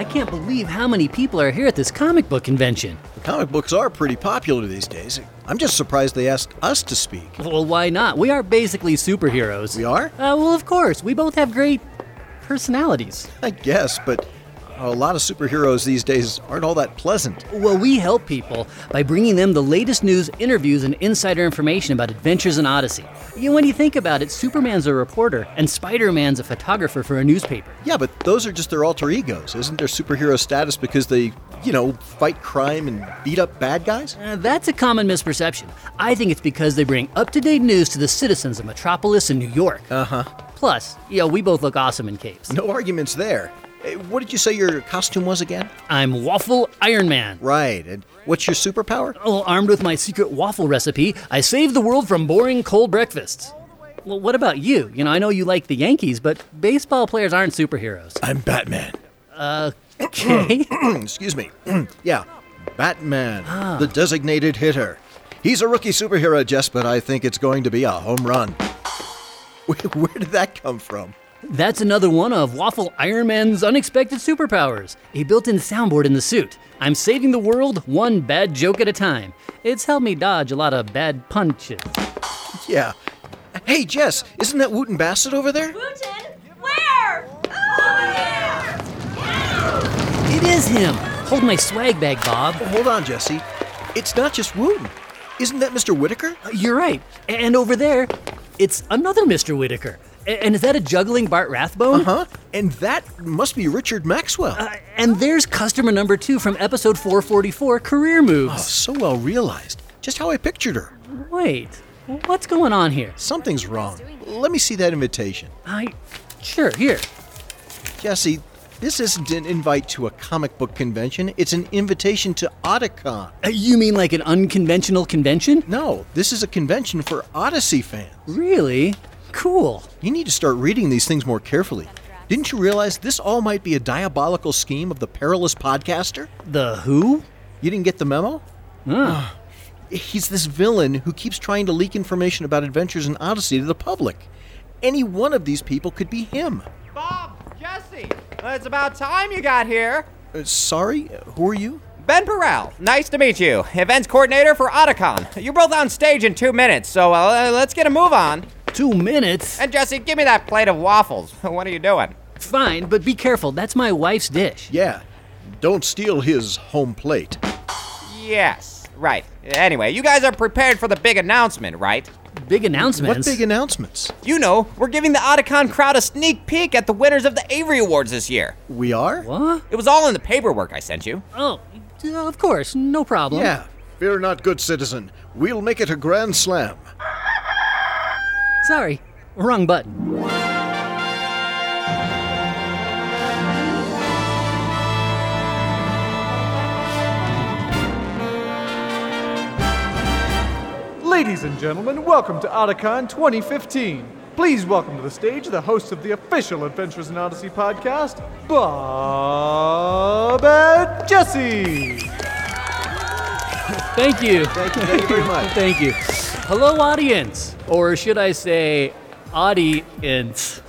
can't believe how many people are here at this comic book convention. Comic books are pretty popular these days. I'm just surprised they asked us to speak. Well, why not? We are basically superheroes. We are? Well, of course. We both have great personalities. I guess, but a lot of superheroes these days aren't all that pleasant. Well, we help people by bringing them the latest news, interviews, and insider information about Adventures in Odyssey. When you think about it, Superman's a reporter, and Spider-Man's a photographer for a newspaper. Yeah, but those are just their alter egos. Isn't their superhero status because they, fight crime and beat up bad guys? That's a common misperception. I think it's because they bring up-to-date news to the citizens of Metropolis and New York. Uh-huh. Plus, we both look awesome in capes. No arguments there. What did you say your costume was again? I'm Waffle Iron Man. Right, and what's your superpower? Oh, armed with my secret waffle recipe, I save the world from boring cold breakfasts. Well, what about you? I know you like the Yankees, but baseball players aren't superheroes. I'm Batman. Okay. Excuse me. Yeah, Batman, the designated hitter. He's a rookie superhero, Jess, but I think it's going to be a home run. Where did that come from? That's another one of Waffle Iron Man's unexpected superpowers, a built-in soundboard in the suit. I'm saving the world one bad joke at a time. It's helped me dodge a lot of bad punches. Yeah. Hey, Jess, isn't that Wooten Bassett over there? Wooten? Where? Oh, yeah! It is him! Hold my swag bag, Bob. Oh, hold on, Jesse. It's not just Wooten. Isn't that Mr. Whitaker? You're right. And over there, it's another Mr. Whitaker. And is that a juggling Bart Rathbone? Uh-huh. And that must be Richard Maxwell. And there's customer number 2 from episode 444, Career Moves. Oh, so well realized. Just how I pictured her. Wait, what's going on here? Something's wrong. Let me see that invitation. Sure, here. Jesse, this isn't an invite to a comic book convention. It's an invitation to Otakon. You mean like an unconventional convention? No, this is a convention for Odyssey fans. Really? Cool. You need to start reading these things more carefully. Didn't you realize this all might be a diabolical scheme of the Perilous Podcaster? The who? You didn't get the memo? He's this villain who keeps trying to leak information about Adventures in Odyssey to the public. Any one of these people could be him. Bob, Jesse, it's about time you got here. Sorry, who are you? Ben Burrell, nice to meet you. Events coordinator for Otakon. You're both on stage in 2 minutes, so let's get a move on. 2 minutes? And Jesse, give me that plate of waffles. What are you doing? Fine, but be careful. That's my wife's dish. Yeah, don't steal his home plate. Yes, right. Anyway, you guys are prepared for the big announcement, right? Big announcements? What big announcements? We're giving the Otakon crowd a sneak peek at the winners of the Avery Awards this year. We are? What? It was all in the paperwork I sent you. Oh, of course, no problem. Yeah, fear not, good citizen. We'll make it a grand slam. Sorry, wrong button. Ladies and gentlemen, welcome to Otakon 2015. Please welcome to the stage the hosts of the official Adventures in Odyssey podcast, Bob and Jesse. Thank you. Thank you very much. Thank you. Hello, audience. Or should I say, audience?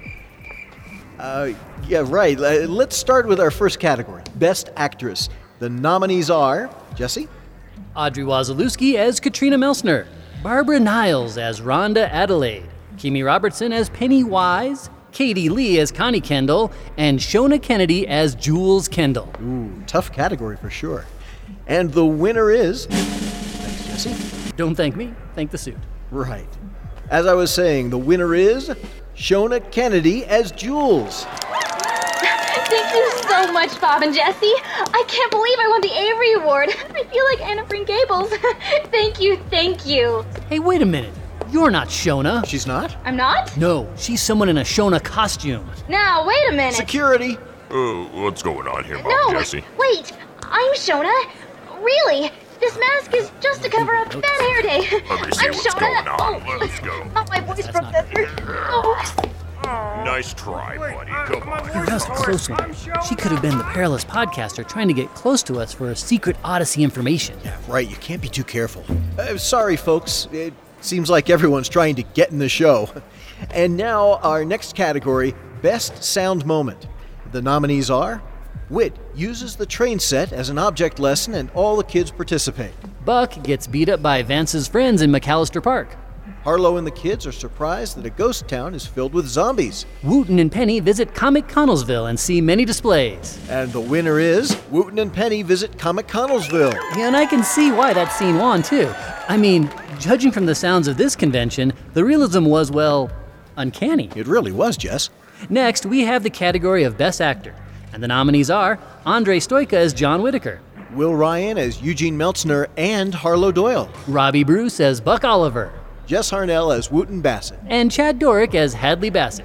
Yeah, right. Let's start with our first category, Best Actress. The nominees are, Jesse? Audrey Wazalewski as Katrina Melsner, Barbara Niles as Rhonda Adelaide, Kimi Robertson as Pennywise, Katie Lee as Connie Kendall, and Shona Kennedy as Jules Kendall. Ooh, tough category for sure. And the winner is... Thanks, Jesse. Don't thank me, thank the suit. Right. As I was saying, the winner is Shona Kennedy as Jules. Thank you so much, Bob and Jesse. I can't believe I won the Avery Award. I feel like Anna Bryn Gables. Thank you, thank you. Hey, wait a minute. You're not Shona. She's not? I'm not? No, she's someone in a Shona costume. Now, wait a minute. Security. What's going on here, Bob No, Jesse? wait. I'm Shona. Really? This mask is just to cover up bad hair day. Let me see I'm what's Shona. going on. Oh, Let's go. oh, my voice broke that through. Oh. Nice try, buddy. Come on. That was a close one. She could have been the Perilous Podcaster trying to get close to us for a secret Odyssey information. Yeah, right. You can't be too careful. Sorry, folks. It seems like everyone's trying to get in the show. And now our next category, Best Sound Moment. The nominees are Wit uses the train set as an object lesson and all the kids participate. Buck gets beat up by Vance's friends in McAllister Park. Harlow and the kids are surprised that a ghost town is filled with zombies. Wooten and Penny visit Comic Connellsville and see many displays. And the winner is Wooten and Penny visit Comic Connellsville. And I can see why that scene won, too. I mean, judging from the sounds of this convention, the realism was, well, uncanny. It really was, Jess. Next, we have the category of Best Actor. And the nominees are Andre Stoika as John Whitaker, Will Ryan as Eugene Meltzner and Harlow Doyle, Robbie Bruce as Buck Oliver, Jess Harnell as Wooten Bassett. and Chad Dorick as Hadley Bassett.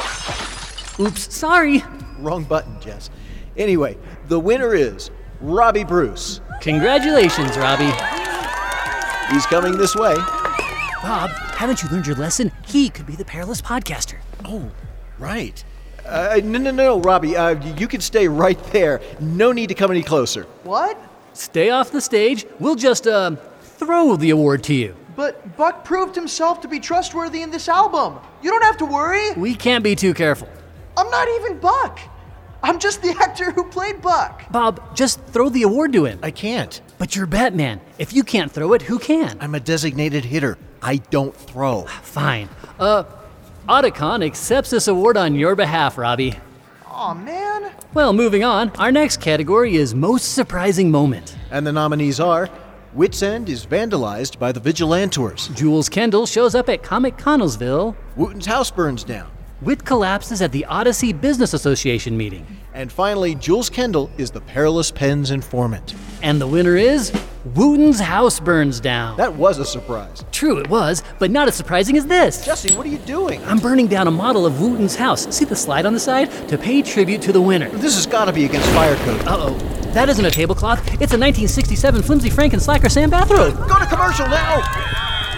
Oops, sorry. Wrong button, Jess. Anyway, the winner is Robbie Bruce. Congratulations, Robbie. He's coming this way. Bob, haven't you learned your lesson? He could be the perilous podcaster. Oh, right. No, Robbie. You can stay right there. No need to come any closer. What? Stay off the stage. We'll just, throw the award to you. But Buck proved himself to be trustworthy in this album. You don't have to worry. We can't be too careful. I'm not even Buck. I'm just the actor who played Buck. Bob, just throw the award to him. I can't. But you're Batman. If you can't throw it, who can? I'm a designated hitter. I don't throw. Fine. Otacon accepts this award on your behalf, Robbie. Aw, man. Well, moving on, our next category is Most Surprising Moment. And the nominees are Wits End is vandalized by the Vigilantors. Jules Kendall shows up at Comic Connellsville. Wooten's house burns down. Wit collapses at the Odyssey Business Association meeting. And finally, Jules Kendall is the Perilous Pen's informant. And the winner is Wooten's house burns down. That was a surprise. True, it was, but not as surprising as this. Jesse, what are you doing? I'm burning down a model of Wooten's house. See the slide on the side? To pay tribute to the winner. This has got to be against fire code. Uh-oh. That isn't a tablecloth. It's a 1967 flimsy Frank and Slacker Sam bathrobe. Go to commercial now!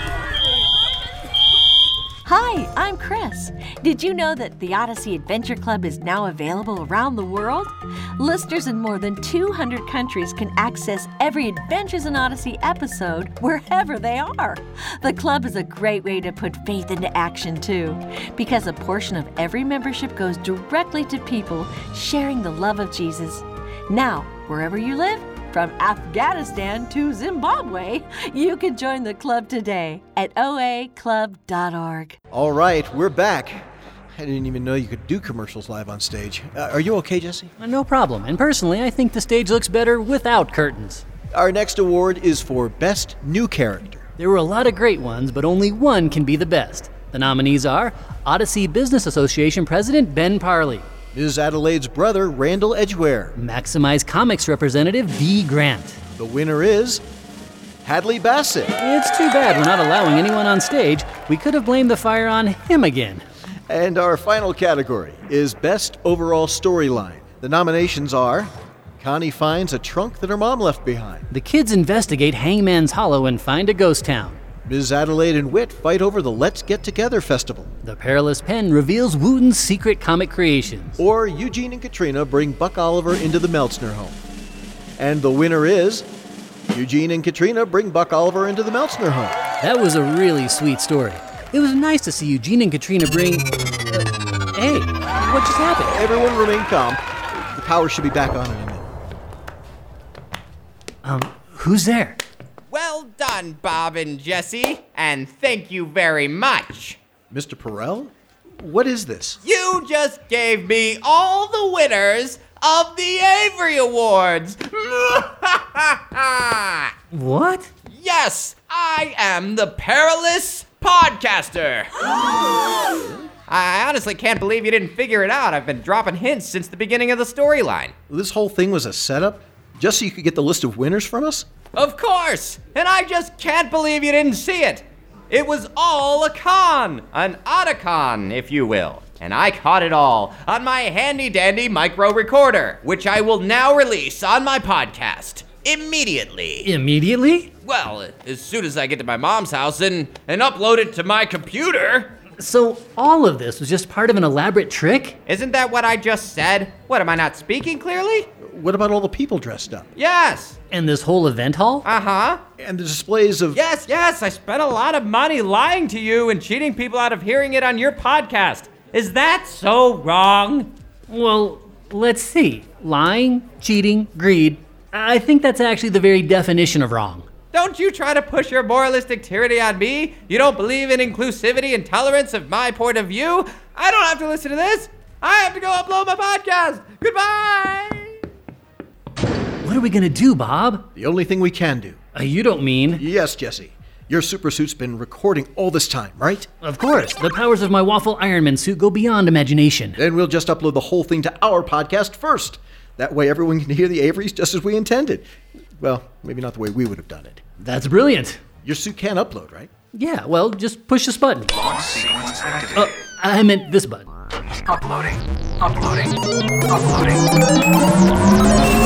Hi, I'm Chris. Did you know that the Odyssey Adventure Club is now available around the world? Listeners in more than 200 countries can access every Adventures in Odyssey episode wherever they are. The club is a great way to put faith into action, too, because a portion of every membership goes directly to people sharing the love of Jesus. Now, wherever you live, from Afghanistan to Zimbabwe, you can join the club today at oaclub.org. All right, we're back. I didn't even know you could do commercials live on stage. Are you okay, Jesse? No problem. And personally, I think the stage looks better without curtains. Our next award is for Best New Character. There were a lot of great ones, but only one can be the best. The nominees are Odyssey Business Association President Ben Parley, Ms. Adelaide's brother, Randall Edgware. Maximize Comics representative Dee Grant. The winner is Hadley Bassett. It's too bad we're not allowing anyone on stage. We could have blamed the fire on him again. And our final category is Best Overall Storyline. The nominations are Connie finds a trunk that her mom left behind. The kids investigate Hangman's Hollow and find a ghost town. Ms. Adelaide and Wit fight over the Let's Get Together festival. The Perilous Pen reveals Wooten's secret comic creations. Or Eugene and Katrina bring Buck Oliver into the Meltzner home. And the winner is Eugene and Katrina bring Buck Oliver into the Meltzner home. That was a really sweet story. It was nice to see Eugene and Katrina bring... hey, what just happened? Everyone remain calm. The power should be back on in a minute. Who's there? Well done, Bob and Jesse, and thank you very much. Mr. Perel? What is this? You just gave me all the winners of the Avery Awards. What? Yes, I am the Perilous Podcaster. I honestly can't believe you didn't figure it out. I've been dropping hints since the beginning of the storyline. This whole thing was a setup? Just so you could get the list of winners from us? Of course! And I just can't believe you didn't see it. It was all a con, an Otacon, if you will. And I caught it all on my handy-dandy micro recorder, which I will now release on my podcast immediately. Immediately? Well, as soon as I get to my mom's house and upload it to my computer. So all of this was just part of an elaborate trick? Isn't that what I just said? What, am I not speaking clearly? What about all the people dressed up? Yes. And this whole event hall? Uh-huh. And the displays of... Yes, I spent a lot of money lying to you and cheating people out of hearing it on your podcast. Is that so wrong? Well, Let's see. Lying, cheating, greed. I think that's actually the very definition of wrong. Don't you try to push your moralistic tyranny on me. You don't believe in inclusivity and tolerance of my point of view. I don't have to listen to this. I have to go upload my podcast. Goodbye. What are we gonna do, Bob? The only thing we can do. You don't mean... Yes, Jesse. Your supersuit's been recording all this time, right? Of course. The powers of my waffle Ironman suit go beyond imagination. Then we'll just upload the whole thing to our podcast first. That way everyone can hear the Averys just as we intended. Well, maybe not the way we would have done it. That's brilliant. Your suit can upload, right? Yeah, well, just push this button. Launch sequence activated. I meant this button. Uploading.